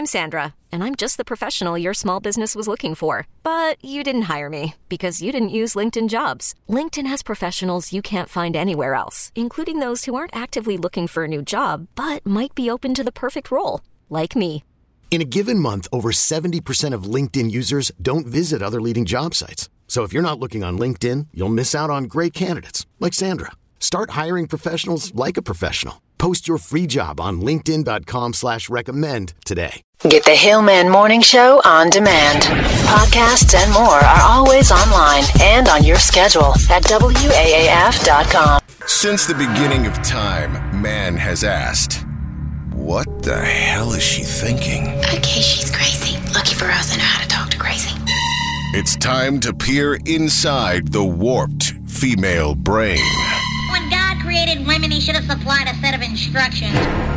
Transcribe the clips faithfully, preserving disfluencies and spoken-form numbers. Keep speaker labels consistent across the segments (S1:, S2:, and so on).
S1: I'm Sandra, and I'm just the professional your small business was looking for. But you didn't hire me because you didn't use LinkedIn Jobs. LinkedIn has professionals you can't find anywhere else, including those who aren't actively looking for a new job, but might be open to the perfect role, like me.
S2: In a given month, over seventy percent of LinkedIn users don't visit other leading job sites. So if you're not looking on LinkedIn, you'll miss out on great candidates like Sandra. Start hiring professionals like a professional. Post your free job on linkedin.com slash recommend today.
S3: Get the Hillman Morning Show on demand. Podcasts and more are always online and on your schedule at W A A F dot com.
S4: Since the beginning of time, man has asked, what the hell is she thinking?
S5: Okay, she's crazy. Lucky for us, I know how to talk to crazy.
S4: It's time to peer inside the warped female brain.
S6: When God created women, he should have supplied a set of instructions.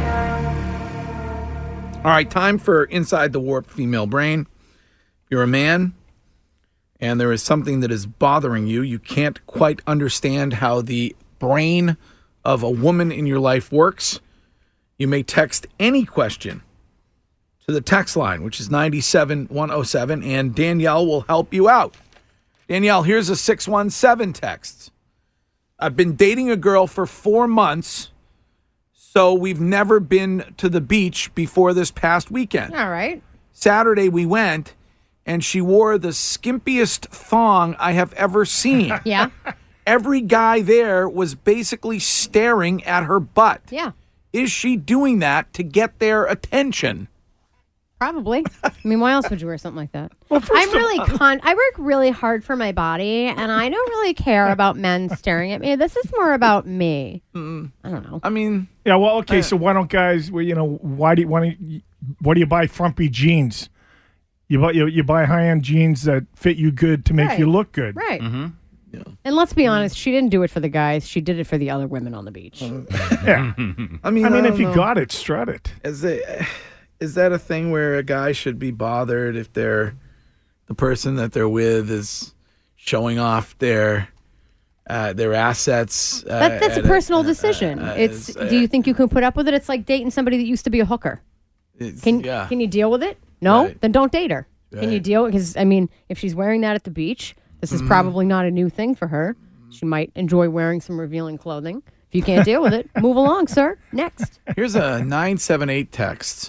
S7: All right, time for Inside the Warped Female Brain. If you're a man and there is something that is bothering you, you can't quite understand how the brain of a woman in your life works, you may text any question to the text line, which is nine seven one oh seven, and Danielle will help you out. Danielle, here's a six one seven text. I've been dating a girl for four months, so we've never been to the beach before this past weekend.
S8: All right.
S7: Saturday we went, and she wore the skimpiest thong I have ever seen.
S8: Yeah.
S7: Every guy there was basically staring at her butt.
S8: Yeah.
S7: Is she doing that to get their attention?
S8: Probably. I mean, why else would you wear something like that? Well, I'm really con. I work really hard for my body, and I don't really care about men staring at me. This is more about me. Mm. I don't know.
S7: I mean,
S9: yeah. Well, okay. So why don't guys? Well, you know, why do you, why do you, why do you buy frumpy jeans? You buy you, you buy high end jeans that fit you good to make
S8: Right.
S9: you look good.
S8: Right.
S9: Mm-hmm.
S7: Yeah.
S8: And let's be honest, she didn't do it for the guys. She did it for the other women on the beach.
S9: Yeah.
S7: I mean,
S9: I mean,
S7: I
S9: if you
S7: know.
S9: got it, strut it.
S7: Is it is that a thing where a guy should be bothered if they're the person that they're with is showing off their uh, their assets? Uh,
S8: That, that's a
S7: at
S8: personal
S7: uh,
S8: decision.
S7: uh,
S8: it's.
S7: is, uh,
S8: Do you think you can put up with it? It's like dating somebody that used to be a hooker.
S7: it's-
S8: Can
S7: yeah.
S8: Can you deal with it? No,
S7: Right.
S8: then don't date her. Can you
S7: Right.
S8: deal? Because I mean, if she's wearing that at the beach, this is
S7: Mhm.
S8: probably not a new thing for her. She might enjoy wearing some revealing clothing. If you can't deal with it, move along, sir. Next.
S7: Here's a nine seven eight text.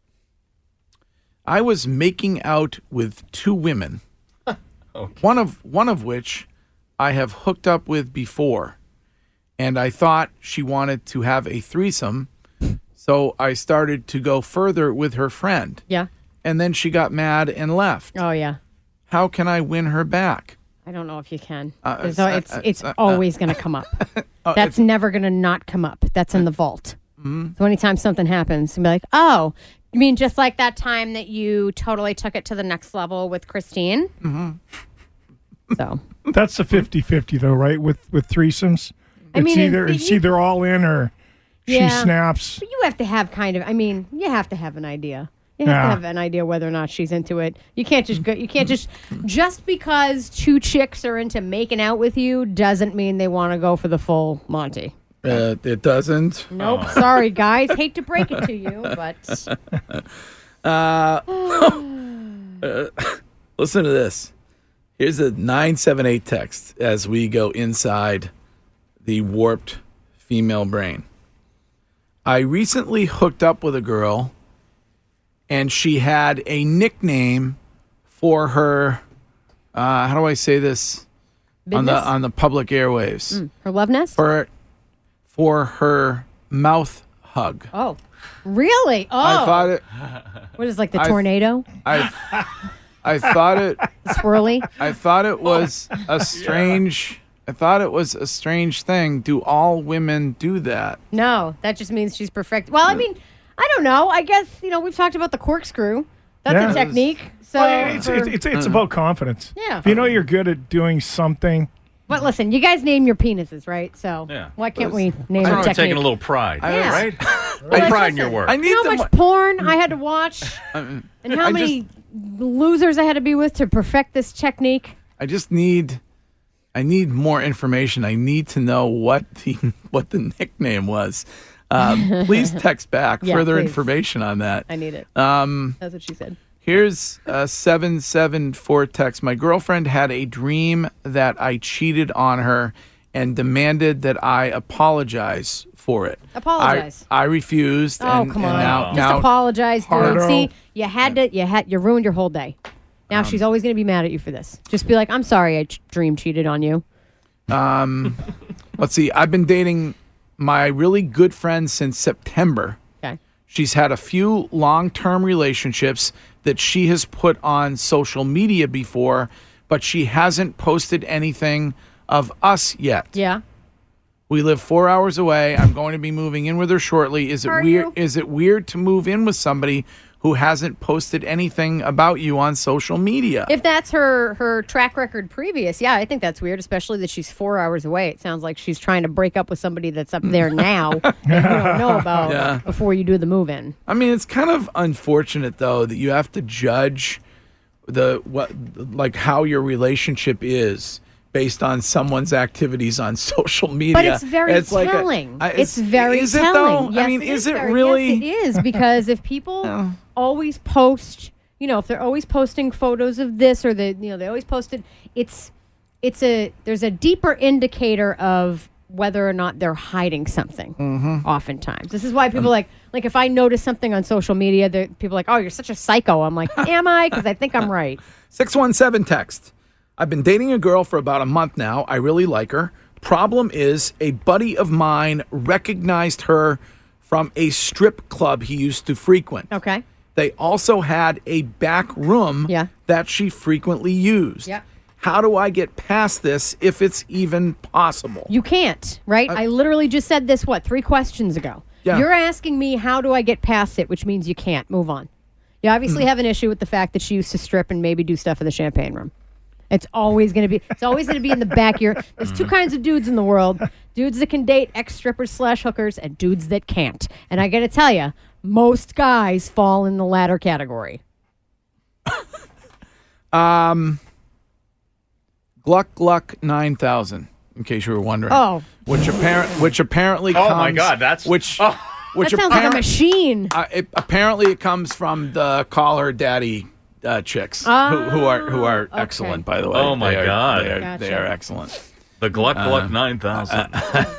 S7: I was making out with two women, one of one of which I have hooked up with before, and I thought she wanted to have a threesome, so I started to go further with her friend.
S8: Yeah.
S7: And then she got mad and left.
S8: Oh yeah.
S7: How can I win her back?
S8: I don't know if you can.
S7: Uh,
S8: There's
S7: uh,
S8: al- it's
S7: uh,
S8: it's
S7: uh, uh,
S8: always going to come up.
S7: Oh,
S8: That's
S7: it's-
S8: never going to not come up. That's in the vault.
S7: Mhm.
S8: So anytime something happens, you be like, oh, you mean just like that time that you totally took it to the next level with Christine?
S7: Mm-hmm.
S8: So
S9: That's the fifty-fifty, though, right? With with threesomes,
S8: I
S9: it's
S8: mean,
S9: either
S8: it-
S9: it's
S8: you-
S9: either all in or she
S8: Yeah.
S9: snaps.
S8: But you have to have kind of. I mean, you have to have an idea. You have
S9: Yeah.
S8: to have an idea whether or not she's into it. You can't just go. You can't just just because two chicks are into making out with you doesn't mean they want to go for the full Monty.
S7: Uh, it doesn't.
S8: Nope. Sorry, guys. Hate to break it to you, but
S7: Uh, uh, listen to this. Here's a nine seven eight text as we go inside the warped female brain. I recently hooked up with a girl, and she had a nickname for her. Uh, how do I say this on the
S8: Business?
S7: on the public airwaves?
S8: Mm, her love nest.
S7: For for her mouth hug.
S8: Oh, really? Oh,
S7: I thought it.
S8: What is it, like the
S7: I-
S8: tornado?
S7: I I thought it.
S8: Swirly.
S7: I thought it was a strange. I thought it was a strange thing. Do all women do that?
S8: No, that just means she's perfect. Well, I mean, I don't know. I guess you know we've talked about the corkscrew. That's
S9: Yeah.
S8: a technique. So
S9: Well, it's,
S8: for-
S9: it's, it's, it's about confidence.
S8: Yeah.
S9: If you know you're good at doing something,
S8: But listen, you guys name your penises, right? So
S10: Yeah.
S8: why can't we name
S10: That's
S8: a
S10: why I'm
S8: technique?
S10: taking a little pride,
S8: Yeah.
S10: right?
S8: Well,
S10: I pride in
S8: listen,
S10: your work.
S7: I need
S8: You know how
S7: the
S8: much porn I had to watch, and how
S7: I
S8: many losers I had to be with to perfect this technique.
S7: I just need. I need more information. I need to know what the what the nickname was. Um, please text back
S8: Yeah,
S7: further
S8: please.
S7: information on that.
S8: I need it.
S7: Um,
S8: That's what she said.
S7: Here's a seven seven four text. My girlfriend had a dream that I cheated on her and demanded that I apologize for it.
S8: Apologize.
S7: I, I refused.
S8: Oh,
S7: and,
S8: come
S7: and
S8: on.
S7: Now,
S8: Just
S7: now,
S8: apologize, dude.
S9: Hardo.
S8: See, you had to, you had, you ruined your whole day. Now she's always going to be mad at you for this. Just be like, I'm sorry I ch- dream cheated on you.
S7: Um, let's see. I've been dating my really good friend since September.
S8: Okay.
S7: She's had a few long-term relationships that she has put on social media before, but she hasn't posted anything of us yet.
S8: Yeah.
S7: We live four hours away. I'm going to be moving in with her shortly. Is it
S8: Are
S7: weird?
S8: you?
S7: Is it weird to move in with somebody who hasn't posted anything about you on social media?
S8: If that's her her track record previous, yeah, I think that's weird, especially that she's four hours away. It sounds like she's trying to break up with somebody that's up there now that you don't know about
S7: Yeah.
S8: before you do the move in.
S7: I mean, it's kind of unfortunate though that you have to judge the what like how your relationship is based on someone's activities on social media.
S8: But it's very
S7: like a-
S8: telling.
S7: I-
S8: it's very
S7: is it
S8: telling.
S7: though?
S8: Yes,
S7: I mean,
S8: it
S7: is it
S8: very-
S7: really?
S8: Yes, it is because if people always post, you know, if they're always posting photos of this or the, you know, they always post it. It's, it's a there's a deeper indicator of whether or not they're hiding something.
S7: Mm-hmm.
S8: Oftentimes, this is why people like like if I notice something on social media, that people are like, oh, you're such a psycho. I'm like, am I? Because I think I'm right.
S7: six one seven text. I've been dating a girl for about a month now. I really like her. Problem is, a buddy of mine recognized her from a strip club he used to frequent.
S8: Okay.
S7: They also had a back room
S8: Yeah.
S7: that she frequently used.
S8: Yeah.
S7: How do I get past this if it's even possible?
S8: You can't, right? I literally just said this, what, three questions ago.
S7: Yeah.
S8: You're asking me, how do I get past it, which means you can't. Move on. You obviously have an issue with the fact that she used to strip and maybe do stuff in the champagne room. It's always going to be, it's always going to be in the back of your, there's two kinds of dudes in the world. Dudes that can date ex-strippers slash hookers and dudes that can't. And I got to tell you, most guys fall in the latter category.
S7: Um, Gluck Gluck nine thousand, in case you were wondering.
S8: Oh.
S7: Which, apparent, which apparently
S10: Oh,
S7: comes...
S10: my God, that's-
S7: Which,
S10: oh.
S7: which
S8: That sounds like a
S7: apparent-
S8: machine.
S7: Uh, it, apparently, it comes from the Call Her Daddy uh, chicks, who, who are who are
S8: okay.
S7: excellent, by the way.
S10: Oh, my
S7: They are-
S10: God.
S7: They are, they
S8: Gotcha.
S7: are excellent.
S10: The Gluck Gluck
S7: Uh,
S10: nine thousand.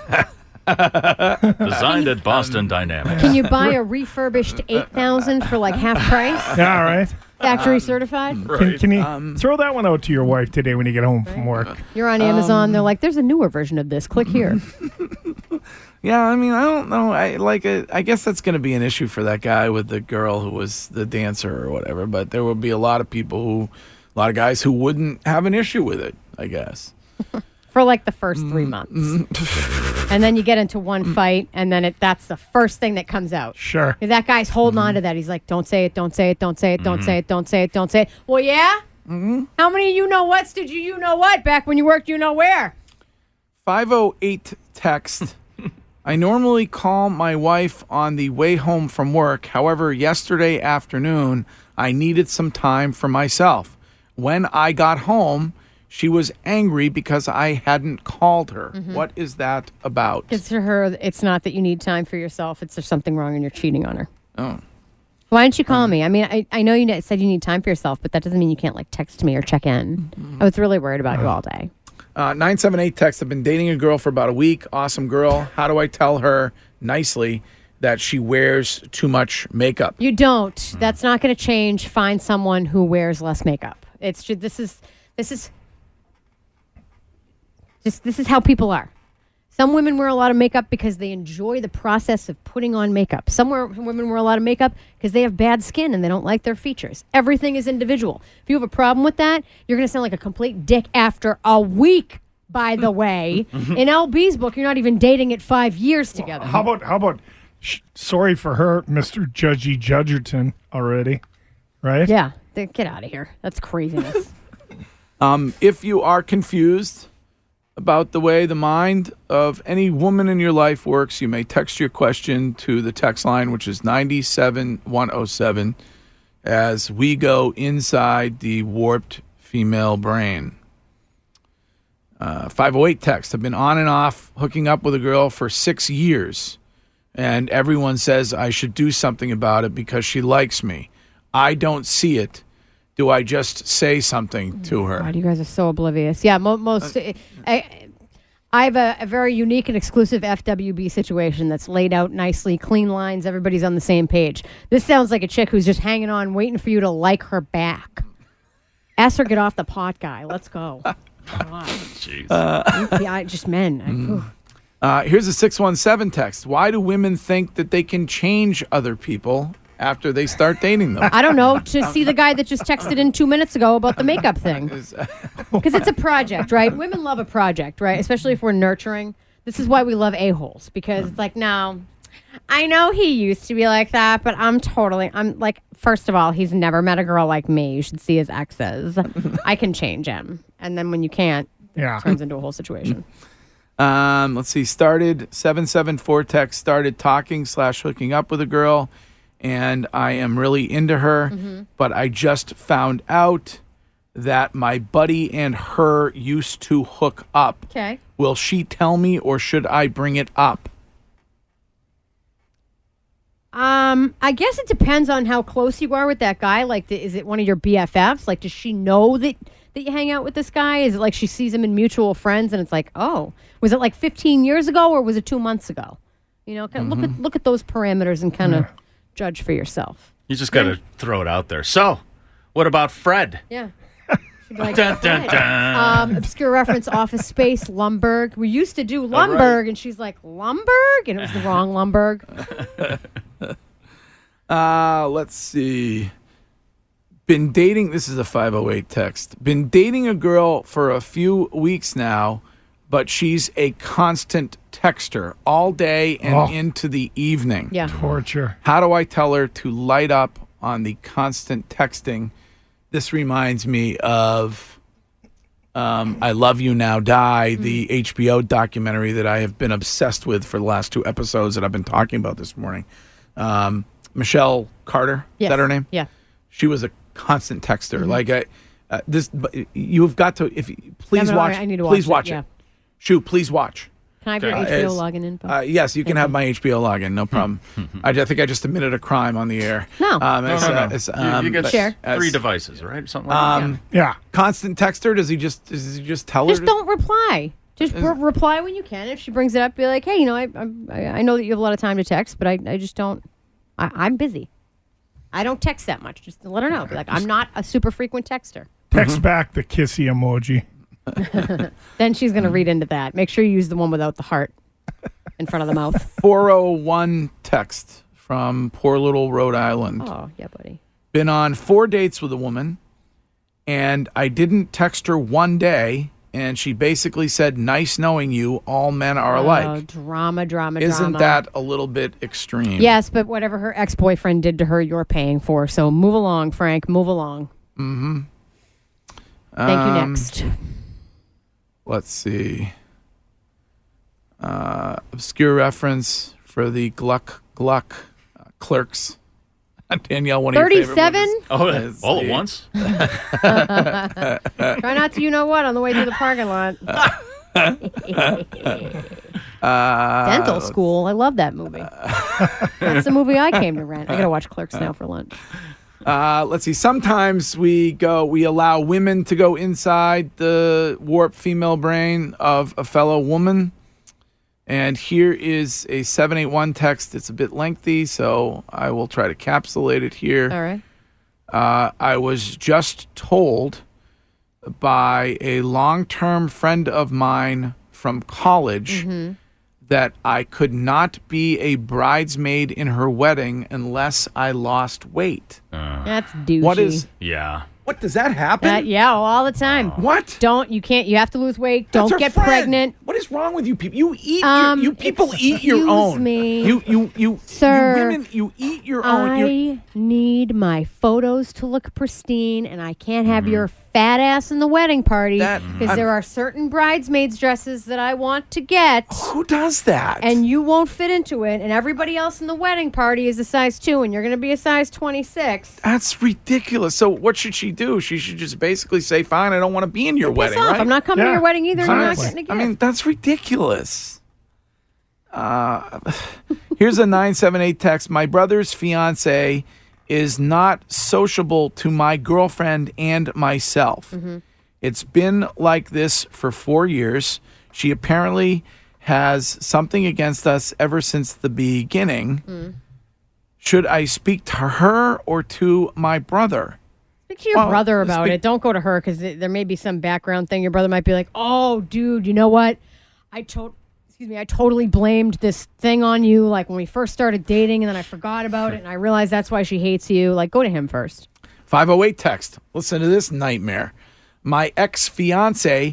S10: Designed at Boston Dynamics.
S8: Can you buy a refurbished eight thousand for like half price?
S9: Yeah, all right.
S8: Factory certified?
S9: Can, can you
S7: Um,
S9: throw that one out to your wife today when you get home from work?
S8: You're on Amazon. They're like, there's a newer version of this. Click here.
S7: Yeah, I mean, I don't know. I like. A, I guess that's going to be an issue for that guy with the girl who was the dancer or whatever. But there will be a lot of people who, a lot of guys who wouldn't have an issue with it. I guess.
S8: For like the first three months. And then you get into one fight, and then it that's the first thing that comes out.
S9: Sure.
S8: That guy's holding on to that. He's like, don't say it, don't say it, don't say it, don't say it, don't say it, don't say it. Well, yeah? Mm-hmm. How many you know what's did you you know what back when you worked you know where?
S7: five oh eight text. I normally call my wife on the way home from work. However, yesterday afternoon, I needed some time for myself. When I got home, she was angry because I hadn't called her.
S8: Mm-hmm.
S7: What is that about?
S8: Because to her, it's not that you need time for yourself. It's there's something wrong and you're cheating on her.
S7: Oh.
S8: Why didn't you call me? I mean, I, I know you ne- said you need time for yourself, but that doesn't mean you can't like text me or check in. I was really worried about you all day.
S7: Uh, nine seven eight text. I've been dating a girl for about a week. Awesome girl. How do I tell her nicely that she wears too much makeup?
S8: You don't. That's not going to change. Find someone who wears less makeup. It's just, this is this is just this is how people are. Some women wear a lot of makeup because they enjoy the process of putting on makeup. Some wear, women wear a lot of makeup because they have bad skin and they don't like their features. Everything is individual. If you have a problem with that, you're going to sound like a complete dick after a week. By the way, in L B's book, you're not even dating it five years together.
S9: How about how about? Sh- sorry for her, Mister Judgy Judgerton already, right?
S8: Yeah, th- get out of here. That's craziness.
S7: Um, if you are confused about the way the mind of any woman in your life works, you may text your question to the text line, which is nine seven one oh seven, as we go inside the warped female brain. Uh, five oh eight text. I've been on and off hooking up with a girl for six years. and everyone says I should do something about it because she likes me. I don't see it. Do I just say something to her?
S8: God, you guys are so oblivious. Yeah, mo- most. Uh, I, I have a, a very unique and exclusive F W B situation that's laid out nicely, clean lines. Everybody's on the same page. This sounds like a chick who's just hanging on, waiting for you to like her back. Ask her, get off the pot, guy. Let's go.
S10: Jeez.
S7: Uh,
S8: yeah, I, just men.
S7: Mm. Uh, here's a six one seven text. Why do women think that they can change other people after they start dating them?
S8: I don't know. To see the guy that just texted in two minutes ago about the makeup thing. Because it's a project, right? Women love a project, right? Especially if we're nurturing. This is why we love a-holes. Because it's like, no, I know he used to be like that, but I'm totally, I'm like, first of all, he's never met a girl like me. You should see his exes. I can change him. And then when you can't,
S9: yeah.
S8: it turns into a whole situation.
S7: Um, let's see. Started seven seven four text. Started talking slash hooking up with a girl, and I am really into her. Mm-hmm. But I just found out that my buddy and her used to hook up.
S8: Okay.
S7: Will she tell me, or should I bring it up?
S8: Um, I guess it depends on how close you are with that guy. Like, the, is it one of your B F Fs? Like, does she know that? that you hang out with this guy? Is it like she sees him in mutual friends and it's like, oh, was it like fifteen years ago or was it two months ago? You know, kind of
S10: Mm-hmm.
S8: look at look at those parameters and kind of yeah. judge for yourself.
S10: You just got to yeah. throw it out there. So, what about Fred?
S8: Yeah. She'd be like,
S10: dun, dun, dun.
S8: Um, obscure reference, Office Space, Lumberg. We used to do Lumberg, right. And she's like, Lumberg? And it was the wrong Lumberg.
S7: uh, let's see. Been dating, this is a five oh eight text. Been dating a girl for a few weeks now, but she's a constant texter all day and
S9: oh.
S7: into the evening.
S8: Yeah.
S9: Torture.
S7: How do I tell her to light up on the constant texting? This reminds me of um, I Love You Now Die, mm-hmm. the H B O documentary that I have been obsessed with for the last two episodes that I've been talking about this morning. Um, Michelle Carter,
S8: yes.
S7: is that her name?
S8: Yeah.
S7: She was a constant texter.
S8: Mm-hmm.
S7: Like I, uh, this, you've got to. If please
S8: yeah, no,
S7: watch,
S8: I need to
S7: please
S8: watch,
S7: watch
S8: it.
S7: it.
S8: Yeah.
S7: Shoot, please watch.
S8: Can I have your
S7: uh,
S8: H B O login info?
S7: Uh, yes, you can
S8: Thank
S7: have
S8: you.
S7: my H B O login. No problem. I, I think I just admitted a crime on the air.
S8: No,
S7: um,
S10: no,
S7: it's,
S10: no, no.
S7: Uh, it's,
S10: you,
S7: um,
S10: you get
S8: Share.
S10: three
S7: as,
S10: devices, right? Something like
S7: um,
S10: that.
S9: Yeah.
S7: Constant texter. Does he just? Does he just tell
S8: Just
S7: her?
S8: don't reply. Just re- reply when you can. If she brings it up, be like, hey, you know, I I, I know that you have a lot of time to text, but I, I just don't. I, I'm busy. I don't text that much. Just to let her know. Be like, I'm not a super frequent texter.
S9: Text
S7: Mm-hmm.
S9: back the kissy emoji.
S8: Then she's going to read into that. Make sure you use the one without the heart in front of the mouth.
S7: four oh one text from poor little Rhode Island.
S8: Oh, yeah, buddy.
S7: Been on four dates with a woman, and I didn't text her one day, and she basically said, nice knowing you, all men are
S8: Oh,
S7: alike.
S8: drama, drama,
S7: Isn't
S8: drama.
S7: that a little bit extreme?
S8: Yes, but whatever her ex-boyfriend did to her, you're paying for. So move along, Frank. Move along.
S7: Mm-hmm.
S8: Thank you.
S7: Um,
S8: Next.
S7: Let's see. Uh, obscure reference for the Gluck Gluck uh, Clerks. Danielle, one of your favorite
S8: thirty-seven?
S7: movies.
S10: Oh,
S7: Let's
S10: all
S7: see.
S10: at once?
S8: Try not to, you know what, on the way through the parking lot.
S7: Uh,
S8: Dental School. I love that movie. That's the movie I came to rent. I got to watch Clerks now for lunch.
S7: Uh, let's see. Sometimes we go. We allow women to go inside the warped female brain of a fellow woman. And here is a seven eight one text. It's a bit lengthy, so I will try to capsulate it here.
S8: All right.
S7: Uh, I was just told by a long-term friend of mine from college
S8: Mm-hmm.
S7: that I could not be a bridesmaid in her wedding unless I lost weight.
S10: Uh,
S8: That's douchey.
S7: What is?
S10: yeah.
S7: What does that happen?
S8: That, yeah, all the time.
S7: What?
S8: Don't, you can't, you have to lose weight.
S7: That's
S8: Don't
S7: her
S8: get
S7: friend.
S8: pregnant.
S7: What is wrong with you people? You eat.
S8: Um,
S7: your, you people eat your
S8: excuse
S7: own.
S8: me.
S7: You you you
S8: Sir,
S7: You women. You eat your own. You're-
S8: I need my photos to look pristine, and I can't have your fat ass in the wedding party
S7: That-
S8: because there are certain bridesmaids dresses that I want to get,
S7: Who does that?
S8: and you won't fit into it, and everybody else in the wedding party is a size two, and you're going to be a size twenty-six.
S7: That's ridiculous. So what should she do? She should just basically say, "Fine, I don't want to be in your
S8: Piss
S7: wedding."
S8: off.
S7: Right?
S8: I'm not coming to
S9: Yeah.
S8: your wedding either. and You're not
S9: Exactly.
S8: getting a gift.
S7: I mean, that's ridiculous. Uh, Here's a nine seven eight text. My brother's fiance is not sociable to my girlfriend and myself. Mm-hmm. It's been like this for four years. She apparently has something against us ever since the beginning. Mm. Should I speak to her or to my brother?
S8: Speak to your
S7: well,
S8: brother about
S7: speak-
S8: it. Don't go to her because there may be some background thing. Your brother might be like, oh, dude, you know what? I told... Excuse me, I totally blamed this thing on you, like when we first started dating, and then I forgot about it, and I realized that's why she hates you. Like, go to him first.
S7: five oh eight text. Listen to this nightmare. My ex-fiance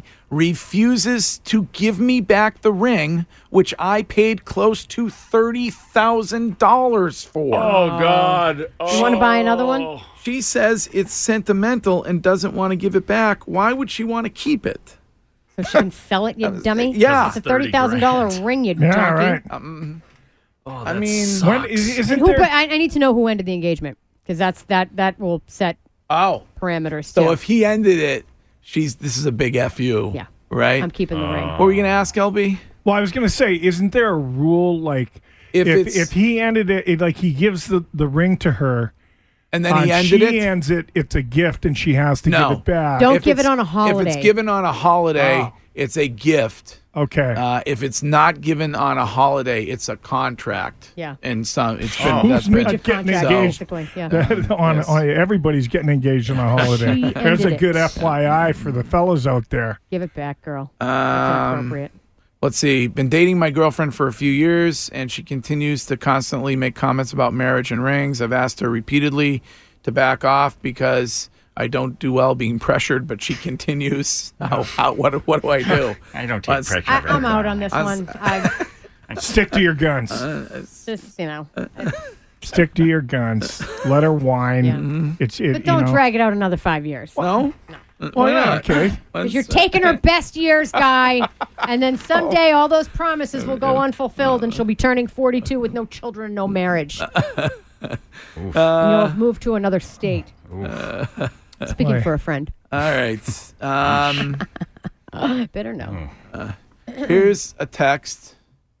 S7: refuses to give me back the ring, which I paid close to thirty thousand dollars for.
S10: Oh, God. Oh.
S8: You want to buy another one?
S7: She says it's sentimental and doesn't want to give it back. Why would she want to keep it?
S8: So she can sell it, you dummy?
S7: Yeah.
S8: It's a thirty thousand dollars ring, you
S9: Yeah,
S8: donkey.
S9: right.
S7: Um,
S10: Oh,
S7: I
S10: that
S7: mean,
S10: sucks.
S9: When, is, isn't
S8: Who,
S9: there...
S8: but I, I need to know who ended the engagement because that's that that will set
S7: oh,
S8: parameters.
S7: so
S8: too.
S7: if he ended it, she's this is a big F you.
S8: Yeah.
S7: Right?
S8: I'm keeping the ring.
S7: What were you going to ask, L B?
S9: Well, I was going to say, isn't there a rule, like,
S7: If
S9: if
S7: it's-
S9: if he ended it, it, like, he gives the, the ring to her,
S7: And then he
S9: uh,
S7: ended
S9: she
S7: it?
S9: ends it, it's a gift, and she has to
S7: No.
S9: give it back.
S8: Don't
S7: If
S8: give it
S7: it's-
S8: on a
S7: If
S8: holiday.
S7: it's given on a holiday,
S9: Oh.
S7: it's a gift.
S9: Okay.
S7: Uh, if it's not given on a holiday, it's a contract.
S8: Yeah.
S7: And some it's
S10: Oh.
S7: been
S9: Who's
S7: that's
S9: me-
S7: been
S9: Of getting
S8: Contract,
S9: engaged.
S8: basically. Yeah.
S9: on,
S7: Yes.
S9: on everybody's getting engaged on a holiday.
S8: She
S9: There's a
S8: ended
S9: good
S8: it.
S9: F Y I for the fellas out there.
S8: Give it back, girl. That's
S7: um,
S8: inappropriate.
S7: let's see, been dating my girlfriend for a few years and she continues to constantly make comments about marriage and rings. I've asked her repeatedly to back off because I don't do well being pressured, but she continues. How, how, what, what do I do?
S10: I don't take
S7: Let's-
S10: pressure.
S8: I,
S10: of
S8: I'm out
S10: anyone.
S8: on this
S7: I-
S8: one. I
S9: Stick to your guns.
S8: just, you know.
S9: Stick to your guns. Let her whine.
S8: Yeah.
S9: It's it.
S8: But don't
S9: you know.
S8: drag it out another five years.
S7: No?
S9: Well, yeah, okay.
S8: Because you're taking her best years, guy. And then someday all those promises will go unfulfilled and she'll be turning forty-two with no children, no marriage. and you'll have moved to another state. Speaking
S9: Boy.
S8: for a friend.
S7: All right. Um,
S8: Bitter no.
S7: here's a text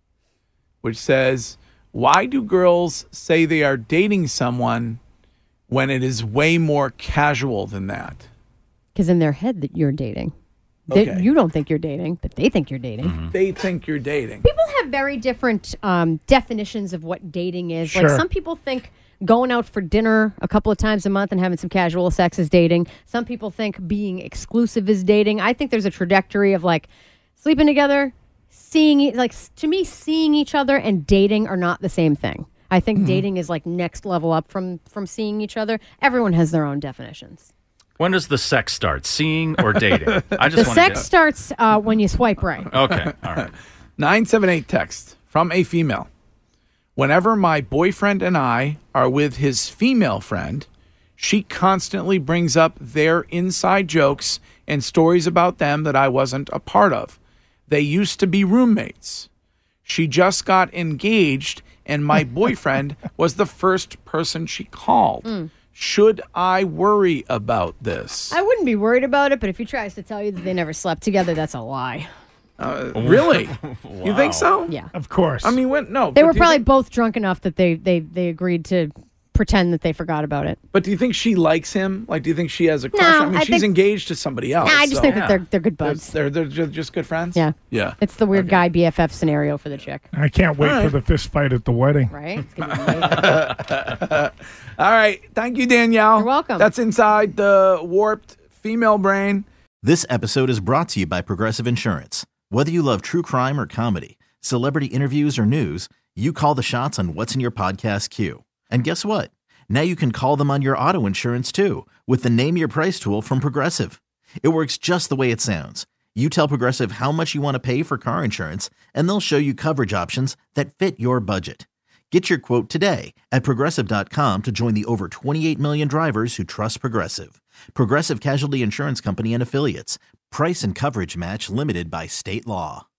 S7: which says, why do girls say they are dating someone when it is way more casual than that?
S8: Because in their head that you're dating. They,
S7: Okay.
S8: You don't think you're dating, but they think you're dating.
S10: Mm-hmm.
S7: They think you're dating.
S8: People have very different um, definitions of what dating is. Like
S9: Sure.
S8: some people think going out for dinner a couple of times a month and having some casual sex is dating. Some people think being exclusive is dating. I think there's a trajectory of like sleeping together, seeing e- like s- to me seeing each other and dating are not the same thing. I think
S9: Mm-hmm.
S8: dating is like next level up from from seeing each other. Everyone has their own definitions.
S10: When does the sex start? Seeing or dating? I just
S8: The
S10: want
S8: sex
S10: to
S8: starts uh, when you swipe right.
S10: get... Okay. All right.
S7: nine seven eight text from a female. Whenever my boyfriend and I are with his female friend, she constantly brings up their inside jokes and stories about them that I wasn't a part of. They used to be roommates. She just got engaged, and my boyfriend was the first person she called.
S8: Mm.
S7: Should I worry about this?
S8: I wouldn't be worried about it, but if he tries to tell you that they never slept together, that's a lie.
S7: Uh, really? You think so?
S8: Yeah.
S9: Of course.
S7: I mean, when, no.
S8: They
S7: but
S8: were
S7: do you
S8: probably
S7: think-
S8: both drunk enough that they, they, they agreed to pretend that they forgot about it.
S7: But do you think she likes him? Like, do you think she has a crush?
S8: No,
S7: I mean,
S8: I
S7: she's
S8: think-
S7: engaged to somebody else.
S8: Nah, I just
S7: so-
S8: think that they're they're good buds.
S7: They're, they're ju- just good friends?
S8: Yeah.
S7: Yeah.
S8: It's the weird guy B F F scenario for the chick,
S9: I can't wait
S7: All right.
S9: for the fist fight at the wedding.
S8: right? It's gonna be amazing.
S7: All right. Thank you, Danielle.
S8: You're welcome.
S7: That's inside the warped female brain.
S11: This episode is brought to you by Progressive Insurance. Whether you love true crime or comedy, celebrity interviews or news, you call the shots on what's in your podcast queue. And guess what? Now you can call them on your auto insurance too with the Name Your Price tool from Progressive. It works just the way it sounds. You tell Progressive how much you want to pay for car insurance, and they'll show you coverage options that fit your budget. Get your quote today at Progressive dot com to join the over twenty-eight million drivers who trust Progressive. Progressive Casualty Insurance Company and Affiliates. Price and coverage match limited by state law.